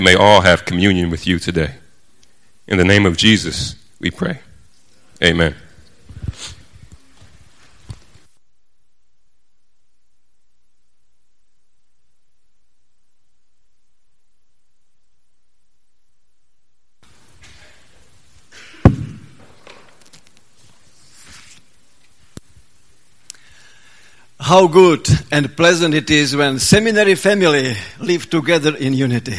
may all have communion with you today. In the name of Jesus, we pray. Amen. How good and pleasant it is when seminary family live together in unity.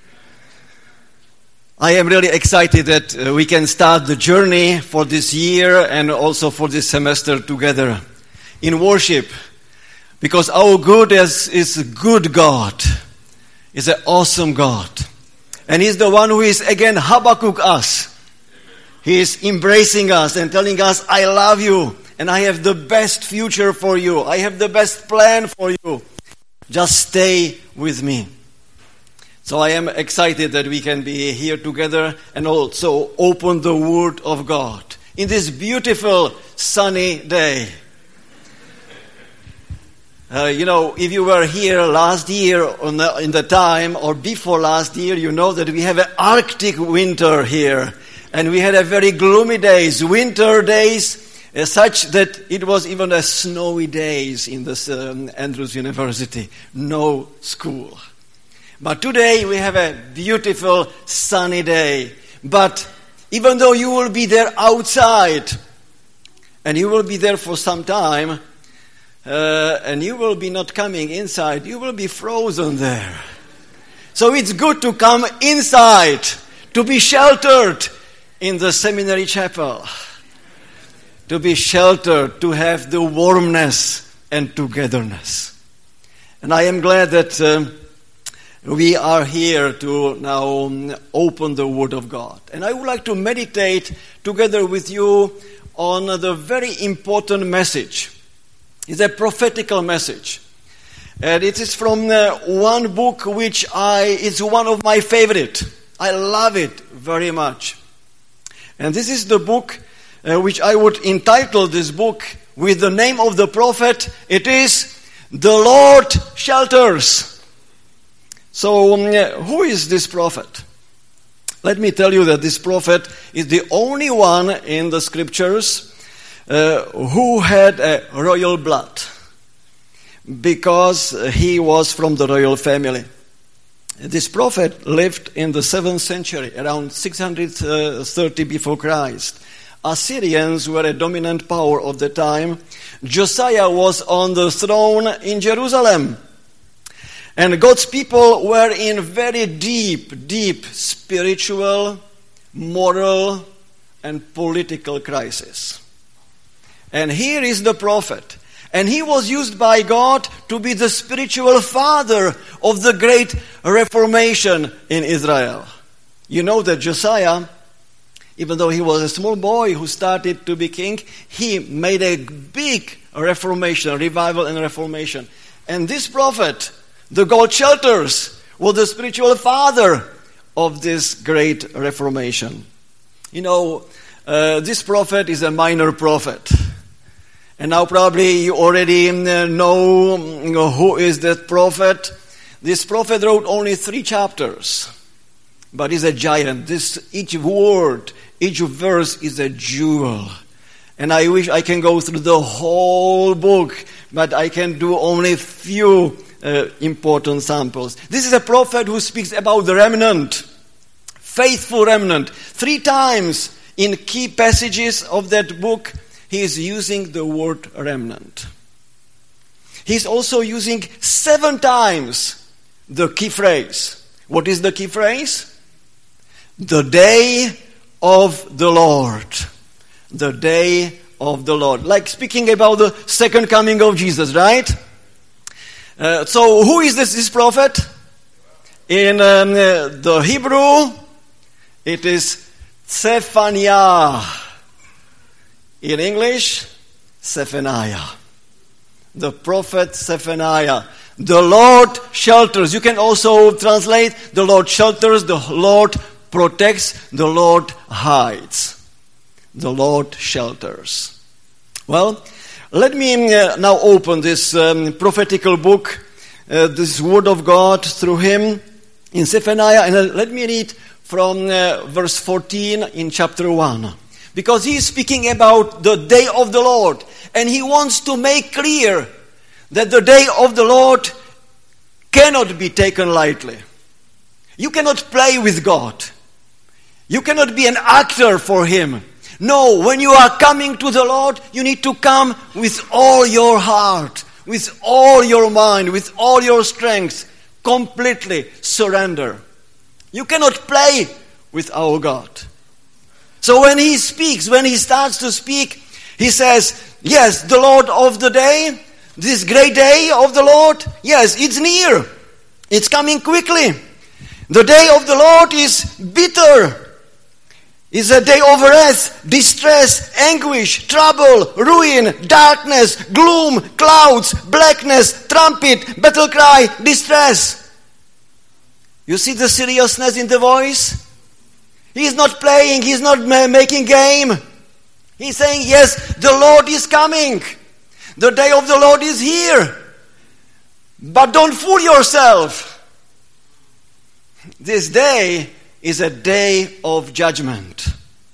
I am really excited that we can start the journey for this year and also for this semester together in worship, because our good is a good God, is an awesome God, and He's the one who is again Habakkuk us. He is embracing us and telling us, I love you. And I have the best future for you. I have the best plan for you. Just stay with me. So I am excited that we can be here together and also open the Word of God in this beautiful sunny day. If you were here last year in the time or before last year, you know that we have an Arctic winter here. And we had a very gloomy days, winter days, such that it was even a snowy days in this Andrews University. No school. But today we have a beautiful sunny day. But even though you will be there outside, and you will be there for some time, and you will be not coming inside, you will be frozen there. So it's good to come inside, to be sheltered in the seminary chapel. To be sheltered, to have the warmness and togetherness. And I am glad that we are here to now open the Word of God. And I would like to meditate together with you on the very important message. It's a prophetical message. And it is from one book which is one of my favorite. I love it very much. And this is the book which I would entitle this book with the name of the prophet. It is The Lord Shelters. So who is this prophet? Let me tell you that this prophet is the only one in the scriptures who had a royal blood, because he was from the royal family. This prophet lived in the 7th century, around 630 before Christ. Assyrians were a dominant power of the time. Josiah was on the throne in Jerusalem. And God's people were in very deep spiritual, moral, and political crisis. And here is the prophet. And he was used by God to be the spiritual father of the great Reformation in Israel. You know that Josiah, even though he was a small boy who started to be king, he made a big reformation, revival and reformation. And this prophet, the God Shelters, was the spiritual father of this great reformation. You know, this prophet is a minor prophet. And now probably you already know who is that prophet. This prophet wrote only 3 chapters. But he's a giant. Each word, each verse is a jewel. And I wish I can go through the whole book, but I can do only few important samples. This is a prophet who speaks about the remnant, faithful remnant. 3 times in key passages of that book, he is using the word remnant. He's also using 7 times the key phrase. What is the key phrase? The day of the Lord. The day of the Lord. Like speaking about the second coming of Jesus, right? So who is this prophet? In the Hebrew, it is Zephaniah. In English, Zephaniah. The prophet Zephaniah. The Lord shelters. You can also translate the Lord shelters, the Lord protects, the Lord hides. The Lord shelters. Well, let me now open this prophetical book, this Word of God through him. in Zephaniah, and let me read from verse 14 in chapter 1. Because he is speaking about the day of the Lord, and he wants to make clear that the day of the Lord cannot be taken lightly. You cannot play with God. You cannot be an actor for him. No, when you are coming to the Lord, you need to come with all your heart, with all your mind, with all your strength, completely surrender. You cannot play with our God. So when he speaks, when he starts to speak, he says, yes, the Lord of the day, this great day of the Lord, yes, it's near. It's coming quickly. The day of the Lord is bitter. It's a day of wrath, distress, anguish, trouble, ruin, darkness, gloom, clouds, blackness, trumpet, battle cry, distress. You see the seriousness in the voice? He's not playing, he's not making game. He's saying, yes, the Lord is coming. The day of the Lord is here. But don't fool yourself. This day is a day of judgment.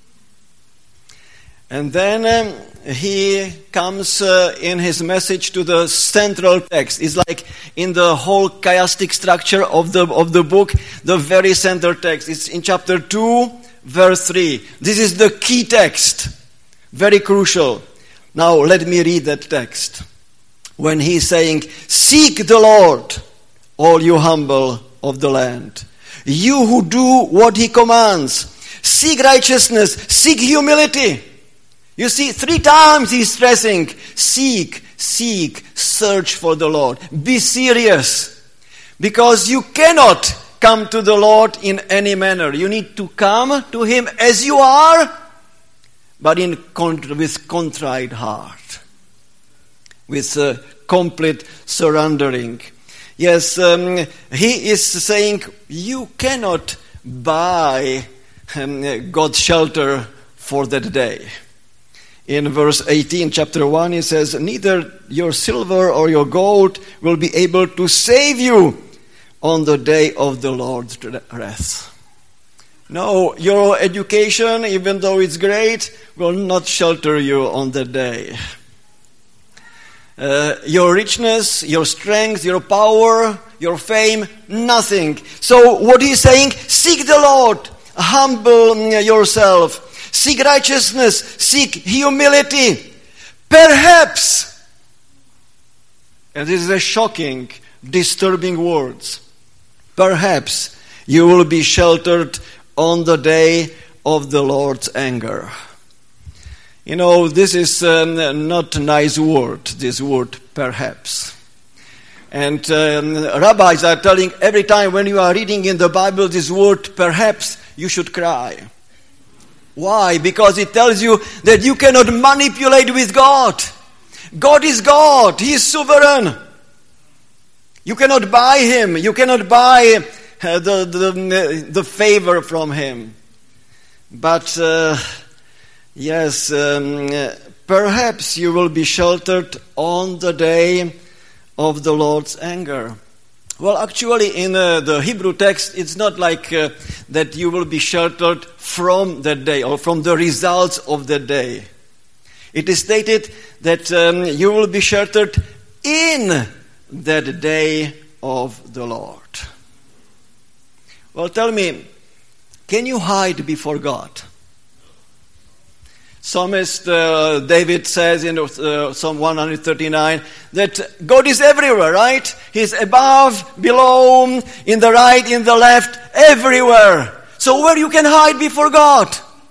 And then he comes in his message to the central text. It's like in the whole chiastic structure of the book, the very center text. It's in chapter 2, verse 3. This is the key text. Very crucial. Now let me read that text. When he's saying, seek the Lord, all you humble of the land. You who do what he commands. Seek righteousness. Seek humility. You see, 3 times he's stressing, seek, search for the Lord. Be serious. Because you cannot come to the Lord in any manner. You need to come to him as you are, but with contrite heart. With complete surrendering. Yes, he is saying you cannot buy God's shelter for that day. In verse 18, chapter 1, he says, neither your silver or your gold will be able to save you on the day of the Lord's wrath. No, your education, even though it's great, will not shelter you on that day. Your richness, your strength, your power, your fame, nothing. So what he's saying, seek the Lord, humble yourself, seek righteousness, seek humility. Perhaps, and this is a shocking, disturbing words, perhaps you will be sheltered on the day of the Lord's anger. You know, this is not a nice word, this word, perhaps. And rabbis are telling every time when you are reading in the Bible this word, perhaps, you should cry. Why? Because it tells you that you cannot manipulate with God. God is God. He is sovereign. You cannot buy him. You cannot buy the favor from him. But yes, perhaps you will be sheltered on the day of the Lord's anger. Well, actually, in the Hebrew text, it's not like that you will be sheltered from that day or from the results of that day. It is stated that you will be sheltered in that day of the Lord. Well, tell me, can you hide before God? Psalmist David says in Psalm 139 that God is everywhere, right? He's above, below, in the right, in the left, everywhere. So where you can hide before God?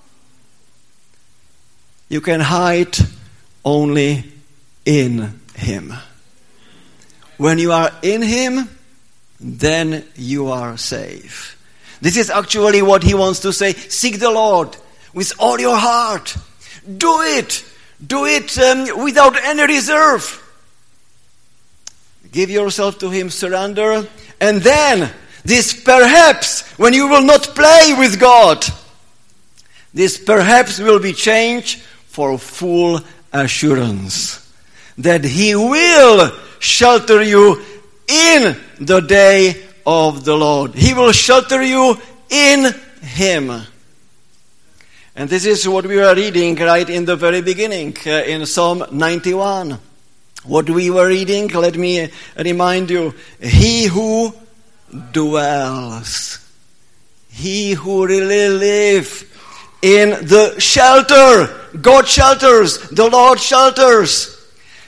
You can hide only in him. When you are in him, then you are safe. This is actually what he wants to say. Seek the Lord with all your heart. Do it. Do it without any reserve. Give yourself to him, surrender. And then, this perhaps, when you will not play with God, this perhaps will be changed for full assurance that he will shelter you in the day of the Lord. He will shelter you in Him. And this is what we were reading right in the very beginning in Psalm 91. What we were reading, let me remind you, he who dwells, he who really lives in the shelter, God shelters, the Lord shelters.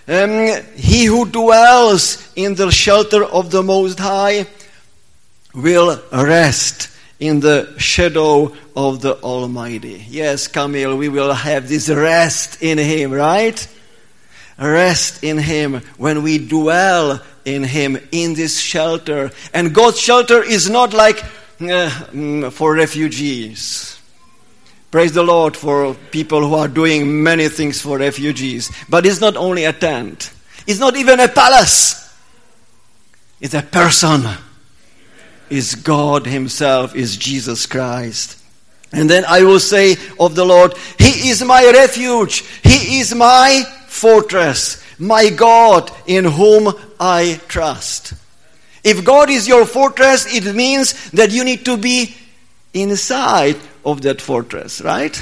He who dwells in the shelter of the Most High will rest in the shadow of the Almighty. Yes, Camille, we will have this rest in Him, right? Rest in Him when we dwell in Him, in this shelter. And God's shelter is not like for refugees. Praise the Lord for people who are doing many things for refugees. But it's not only a tent. It's not even a palace. It's a person. It's God Himself, is Jesus Christ. And then I will say of the Lord, He is my refuge. He is my fortress, my God in whom I trust. If God is your fortress, it means that you need to be inside of that fortress, right?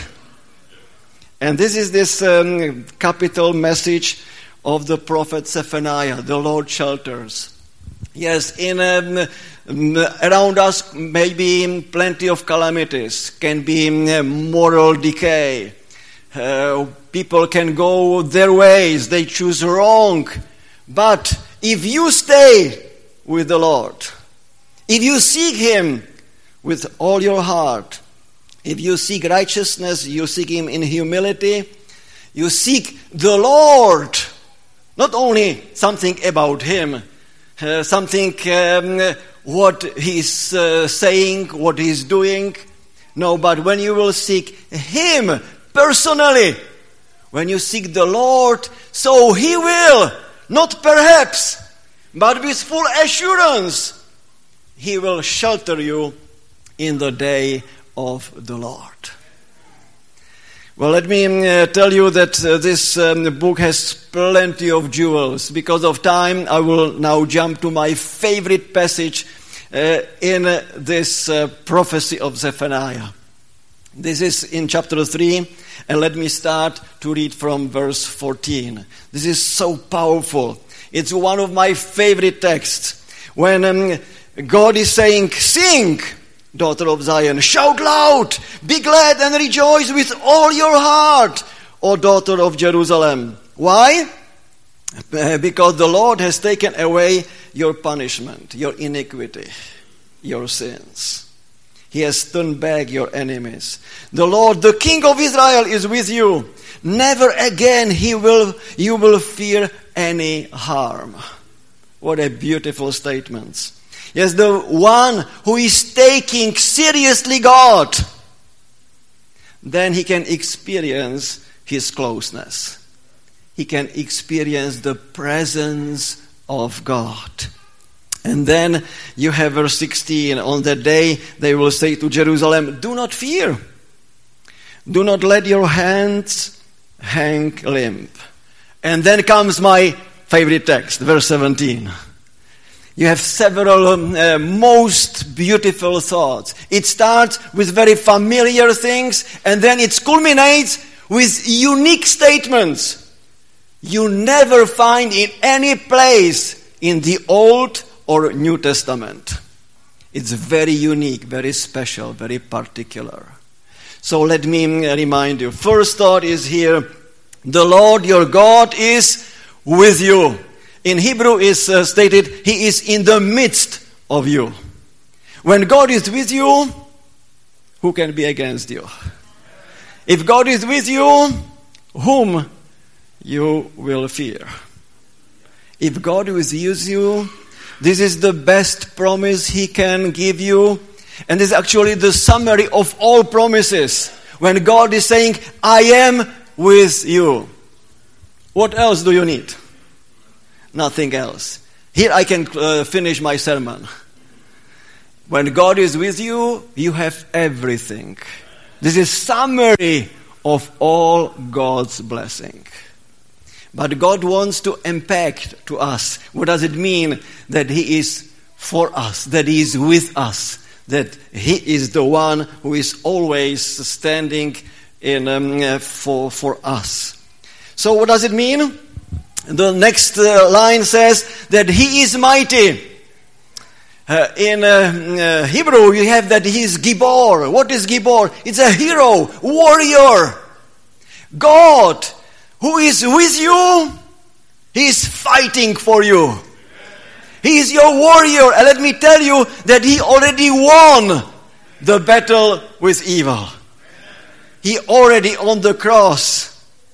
And this is this capital message of the prophet Zephaniah, the Lord shelters. Yes, in around us maybe plenty of calamities, can be moral decay. People can go their ways, they choose wrong. But if you stay with the Lord, if you seek Him with all your heart, if you seek righteousness, you seek Him in humility, you seek the Lord, not only something about Him, something what He's saying, what He's doing. No, but when you will seek Him personally, when you seek the Lord, so He will, not perhaps, but with full assurance, He will shelter you in the day of the Lord. Well, let me tell you that this book has plenty of jewels. Because of time, I will now jump to my favorite passage in this prophecy of Zephaniah. This is in chapter 3, and let me start to read from verse 14. This is so powerful. It's one of my favorite texts. When God is saying, "Sing, daughter of Zion, shout loud, be glad and rejoice with all your heart, O daughter of Jerusalem." Why? Because the Lord has taken away your punishment, your iniquity, your sins. He has turned back your enemies. The Lord, the King of Israel, is with you. Never again you will fear any harm. What a beautiful statement. Yes, the one who is taking seriously God, then he can experience His closeness. He can experience the presence of God. And then you have verse 16. On that day they will say to Jerusalem, "Do not fear. Do not let your hands hang limp." And then comes my favorite text, verse 17. You have several most beautiful thoughts. It starts with very familiar things, and then it culminates with unique statements you never find in any place in the Old or New Testament. It's very unique, very special, very particular. So let me remind you. First thought is here, the Lord your God is with you. In Hebrew is stated, He is in the midst of you. When God is with you, who can be against you? If God is with you, whom you will fear? If God is with you, this is the best promise He can give you. And this is actually the summary of all promises. When God is saying, "I am with you." What else do you need? Nothing else. Here I can finish my sermon. When God is with you, you have everything. This is summary of all God's blessing. But God wants to impact to us. What does it mean that He is for us, that He is with us, that He is the one who is always standing in for us. So what does it mean? The next line says that He is mighty. In Hebrew, you have that He is Gibor. What is Gibor? It's a hero, warrior. God, who is with you, He is fighting for you. He is your warrior. And let me tell you that He already won the battle with evil. He already on the cross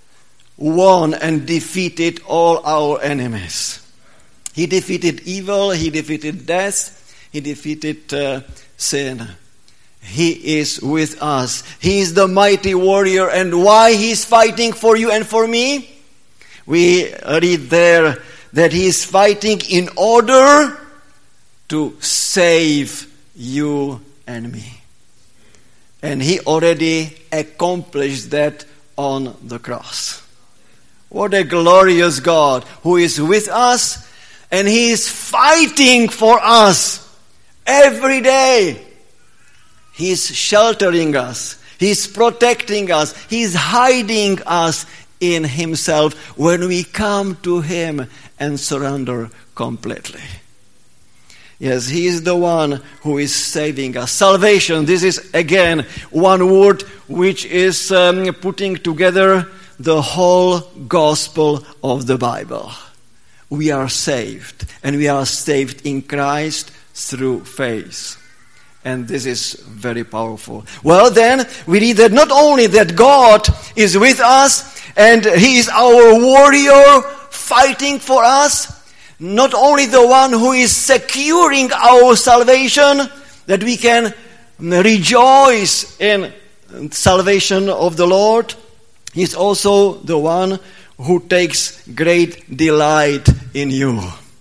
won and defeated all our enemies. He defeated evil, He defeated death, He defeated sin. He is with us. He is the mighty warrior. And why He is fighting for you and for me? We read there that He is fighting in order to save you and me. And He already accomplished that on the cross. What a glorious God who is with us, and He is fighting for us every day. He is sheltering us. He is protecting us. He is hiding us in Himself when we come to Him and surrender completely. Yes, He is the one who is saving us. Salvation, this is again one word which is putting together the whole gospel of the Bible. We are saved, and we are saved in Christ through faith. And this is very powerful. Well, then, we read that not only that God is with us, and He is our warrior fighting for us, not only the one who is securing our salvation, that we can rejoice in salvation of the Lord, He is also the one who takes great delight in you.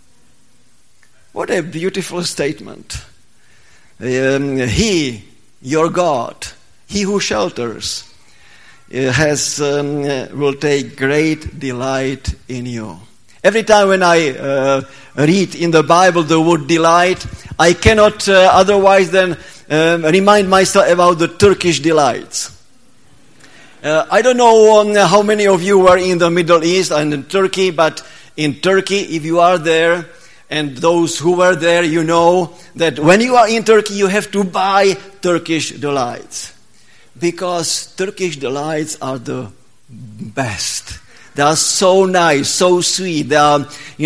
What a beautiful statement. He, your God, He who shelters, will take great delight in you. Every time when I read in the Bible the word delight, I cannot otherwise than remind myself about the Turkish delights. I don't know how many of you were in the Middle East and in Turkey, but in Turkey, if you are there, and those who were there, you know that when you are in Turkey, you have to buy Turkish delights. Because Turkish delights are the best. They are so nice, so sweet. They are,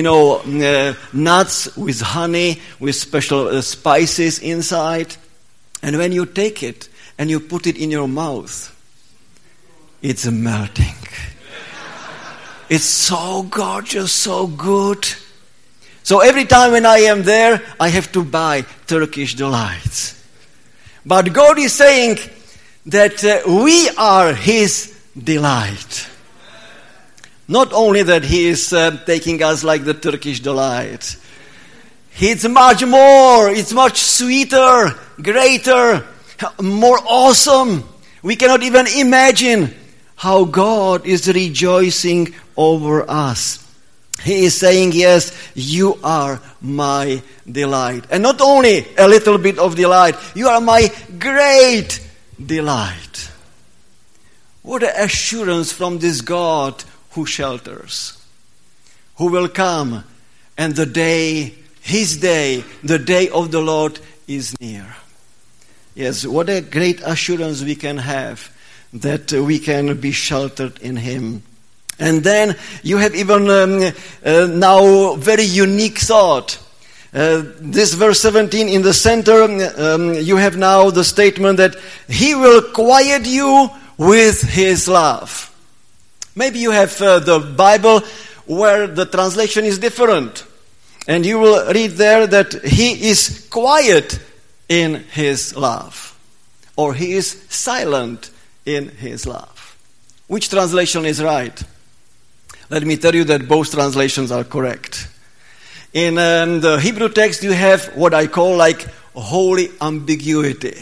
nuts with honey, with special spices inside. And when you take it and you put it in your mouth, it's melting. It's so gorgeous, so good. So every time when I am there, I have to buy Turkish delights. But God is saying that we are His delight. Not only that He is taking us like the Turkish delight. It's much more, it's much sweeter, greater, more awesome. We cannot even imagine how God is rejoicing over us. He is saying, yes, you are my delight. And not only a little bit of delight, you are my great delight. What an assurance from this God who shelters, who will come, and the day, His day, the day of the Lord is near. Yes, what a great assurance we can have that we can be sheltered in Him. And then you have even now very unique thought. This verse 17 in the center, you have now the statement that He will quiet you with His love. Maybe you have the Bible where the translation is different. And you will read there that He is quiet in His love. Or He is silent in His love. Which translation is right? Let me tell you that both translations are correct. In the Hebrew text, you have what I call like holy ambiguity.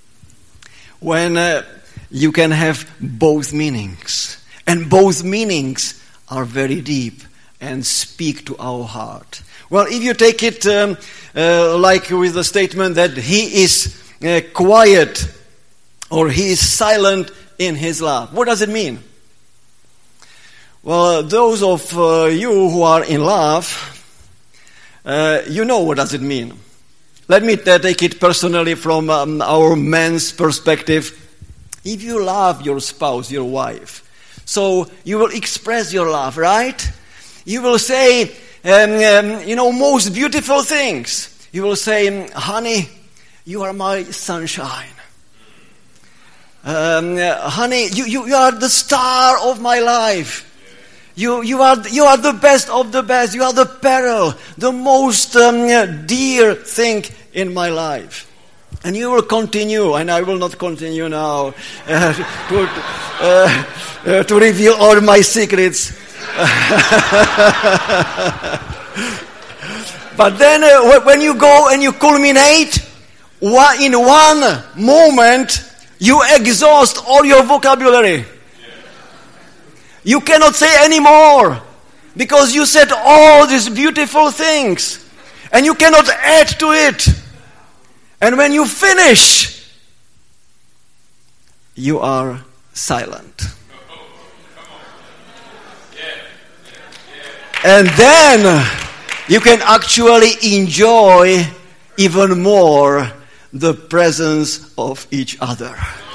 When you can have both meanings. And both meanings are very deep and speak to our heart. Well, if you take it like with the statement that he is quiet or he is silent in his love, what does it mean? Well, those of you who are in love, you know what does it mean. Let me take it personally from our men's perspective. If you love your spouse, your wife, so you will express your love, right? You will say, most beautiful things. You will say, honey, you are my sunshine. Honey, you are the star of my life. You are the best of the best. You are the pearl, the most dear thing in my life. And you will continue, and I will not continue now to reveal all my secrets. But then when you go and you culminate, in one moment, you exhaust all your vocabulary. You cannot say any more because you said all these beautiful things and you cannot add to it. And when you finish, you are silent. And then you can actually enjoy even more the presence of each other.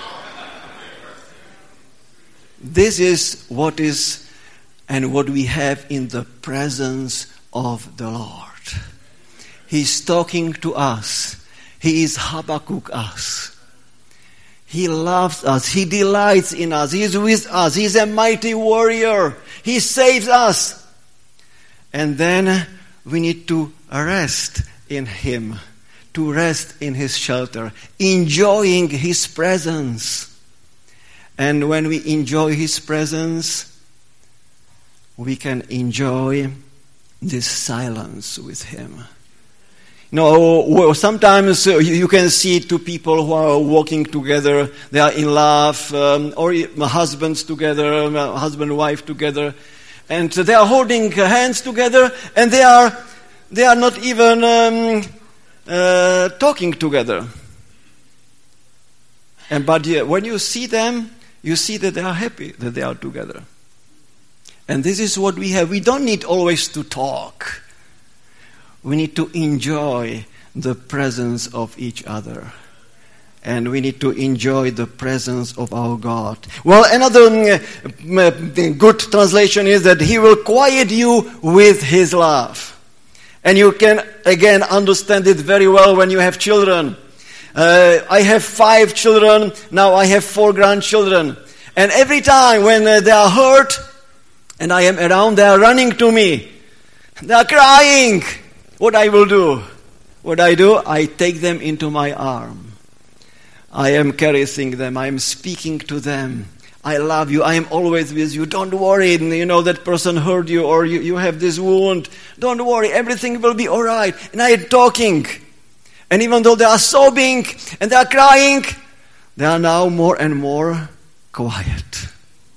This is what we have in the presence of the Lord. He's talking to us. He is Habakkuk us. He loves us. He delights in us. He is with us. He's a mighty warrior. He saves us. And then we need to rest in Him, to rest in His shelter, enjoying His presence. And when we enjoy His presence, we can enjoy this silence with Him. Sometimes you can see two people who are walking together, they are in love, or husbands together, husband and wife together, and they are holding hands together, and they are not even talking together. But when you see them, you see that they are happy that they are together. And this is what we have. We don't need always to talk. We need to enjoy the presence of each other. And we need to enjoy the presence of our God. Well, another good translation is that He will quiet you with His love. And you can, again, understand it very well when you have children. I have 5 children, now I have 4 grandchildren. And every time when they are hurt and I am around, they are running to me. They are crying. What I will do? What I do? I take them into my arm. I am caressing them. I am speaking to them. I love you. I am always with you. Don't worry. That person hurt you or you have this wound. Don't worry. Everything will be all right. And I am talking. And even though they are sobbing and they are crying, they are now more and more quiet.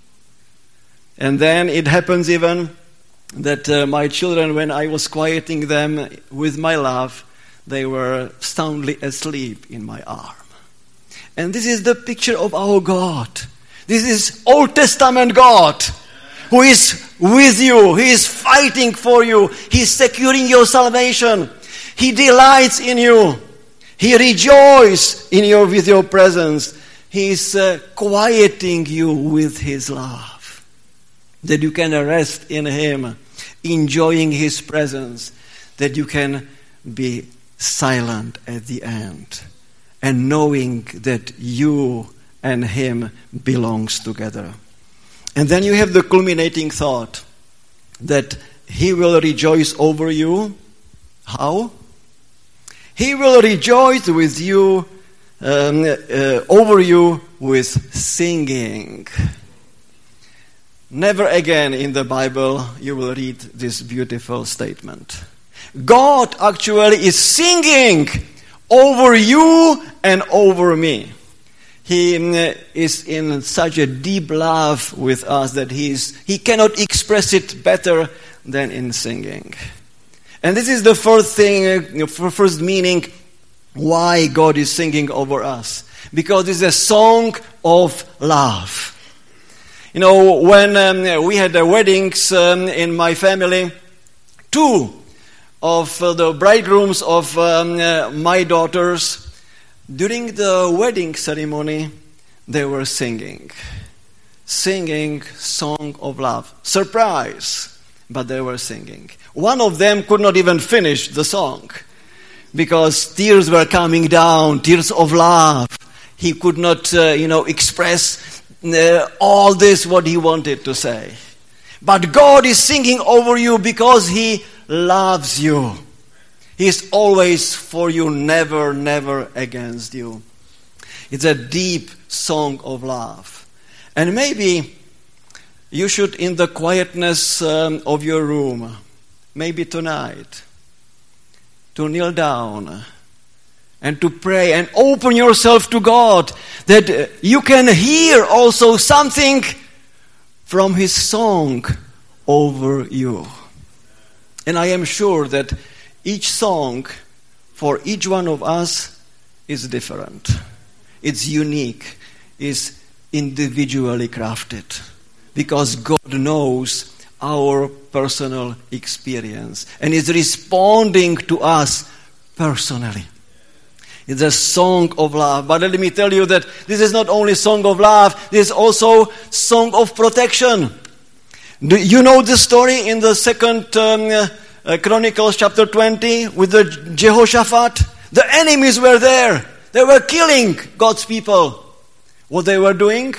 And then it happens even that my children, when I was quieting them with my love, they were soundly asleep in my arm. And this is the picture of our God. This is Old Testament God who is with you. He is fighting for you. He is securing your salvation. He delights in you. He rejoices with your presence. He is quieting you with His love. That you can rest in Him, enjoying His presence. That you can be silent at the end. And knowing that you and Him belongs together. And then you have the culminating thought that He will rejoice over you. How? He will rejoice with you, over you with singing. Never again in the Bible you will read this beautiful statement. God actually is singing over you and over me. He is in such a deep love with us that he cannot express it better than in singing. And this is the first meaning why God is singing over us. Because it's a song of love. You know, when we had the weddings in my family, two of the bridegrooms of my daughters, during the wedding ceremony, they were singing song of love. Surprise, but they were singing. One of them could not even finish the song because tears were coming down, tears of love. He could not, express all this what he wanted to say. But God is singing over you because He loves you. He is always for you, never, never against you. It's a deep song of love. And maybe you should, in the quietness of your room, maybe tonight, to kneel down and to pray and open yourself to God, that you can hear also something from His song over you. And I am sure that each song for each one of us is different. It's unique. It's individually crafted. Because God knows our personal experience and is responding to us personally. It's a song of love. But let me tell you that this is not only song of love, this is also song of protection. Do you know the story in the 2nd Chronicles chapter 20 with the Jehoshaphat? The enemies were there. They were killing God's people. What they were doing?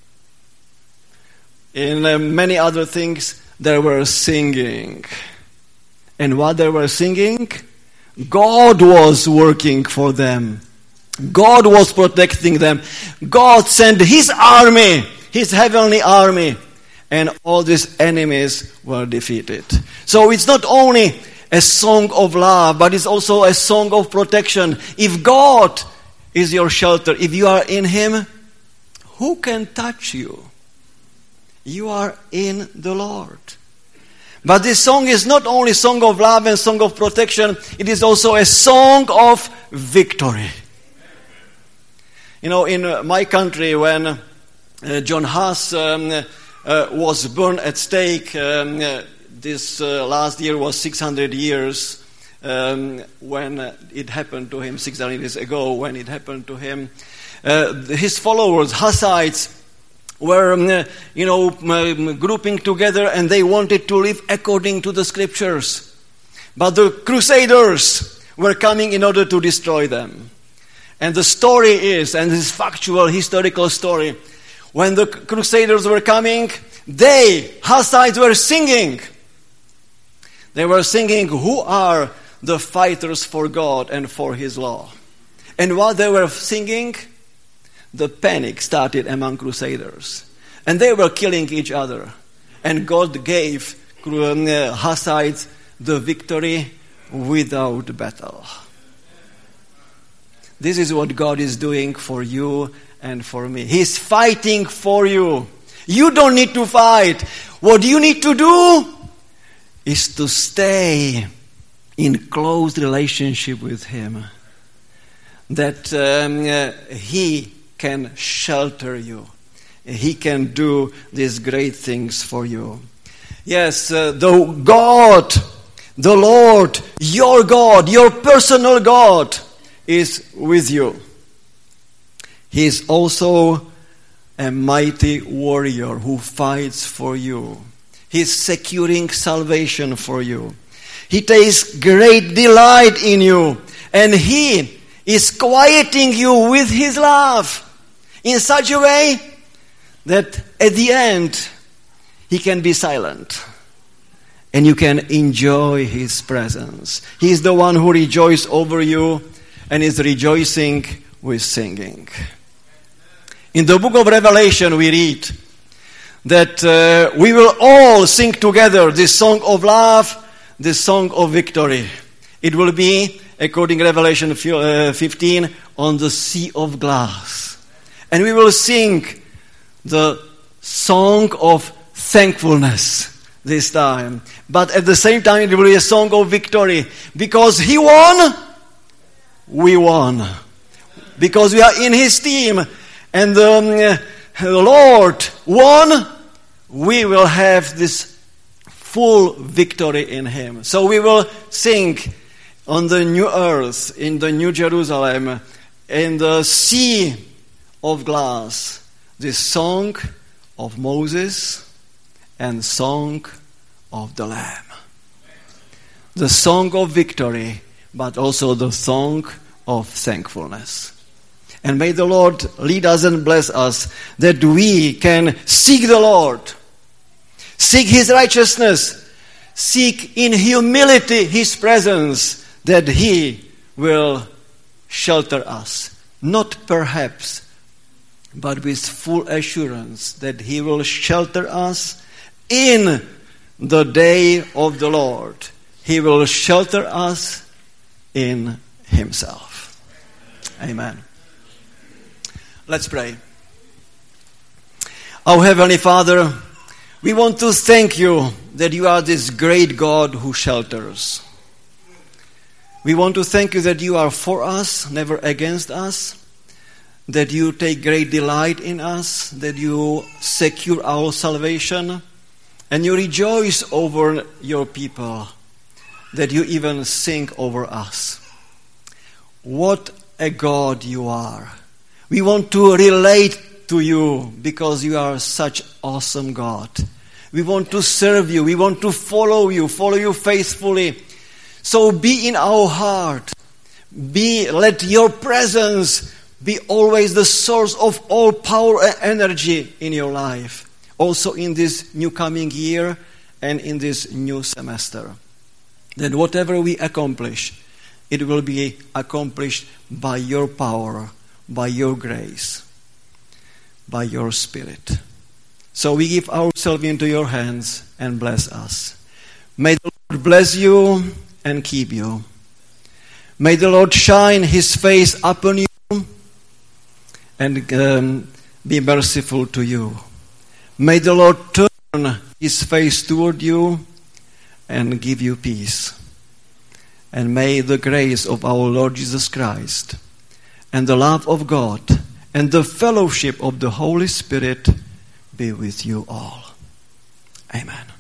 In many other things, they were singing. And what they were singing? God was working for them. God was protecting them. God sent His army, His heavenly army, and all these enemies were defeated. So it's not only a song of love, but it's also a song of protection. If God is your shelter, if you are in Him, who can touch you? You are in the Lord. But this song is not only song of love and song of protection, it is also a song of victory. You know, in my country, when John Huss was burned at stake, this last year was 600 years when it happened to him, 600 years ago when it happened to him. His followers, Hussites, were, grouping together, and they wanted to live according to the scriptures. But the Crusaders were coming in order to destroy them. And the story is, and this is factual, historical story, when the Crusaders were coming, Hussites were singing. They were singing, "Who are the fighters for God and for His law?" And while they were singing, the panic started among Crusaders. And they were killing each other. And God gave Hussites the victory without battle. This is what God is doing for you and for me. He's fighting for you. You don't need to fight. What you need to do is to stay in close relationship with Him. That He can shelter you. He can do these great things for you. Yes, the God, the Lord, your personal God is with you. He is also a mighty warrior who fights for you. He is securing salvation for you. He takes great delight in you, and He is quieting you with His love in such a way that at the end He can be silent and you can enjoy His presence. He is the one who rejoices over you and is rejoicing with singing. In the book of Revelation we read that we will all sing together this song of love, this song of victory. It will be, according to Revelation 15, on the sea of glass. And we will sing the song of thankfulness, this time. But at the same time, it will be a song of victory. Because He won, we won. Because we are in His team, and the Lord won, we will have this full victory in Him. So we will sing on the new earth, in the new Jerusalem, in the sea of glass, this song of Moses and song of the Lamb. The song of victory, but also the song of thankfulness. And may the Lord lead us and bless us that we can seek the Lord, seek His righteousness, seek in humility His presence, that He will shelter us. Not perhaps, but with full assurance that He will shelter us in the day of the Lord. He will shelter us in Himself. Amen. Let's pray. Our Heavenly Father, we want to thank You that You are this great God who shelters. We want to thank You that You are for us, never against us, that You take great delight in us, that You secure our salvation, and You rejoice over Your people, that You even sing over us. What a God You are. We want to relate to You because You are such awesome God. We want to serve You. We want to follow You faithfully. So be in our heart. Let Your presence be always the source of all power and energy in your life. Also in this new coming year and in this new semester. That whatever we accomplish, it will be accomplished by Your power, by Your grace, by Your Spirit. So we give ourselves into Your hands and bless us. May the Lord bless you and keep you. May the Lord shine His face upon you and be merciful to you. May the Lord turn His face toward you and give you peace. And may the grace of our Lord Jesus Christ and the love of God and the fellowship of the Holy Spirit be with you all. Amen.